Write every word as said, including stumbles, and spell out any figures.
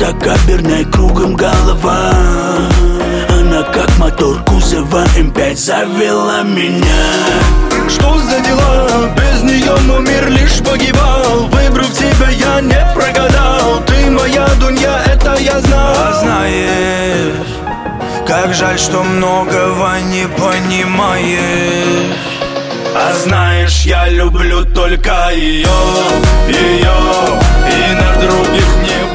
так обернай кругом голова. Она как мотор кузова эм пять завела меня. Что за дела? Без нее мой мир лишь погибал. Выбрав тебя, я не прогадал. Ты моя дунья, это я знал. А знаешь, как жаль, что многого не понимаешь. А знаешь, я люблю только ее, ее, и на других не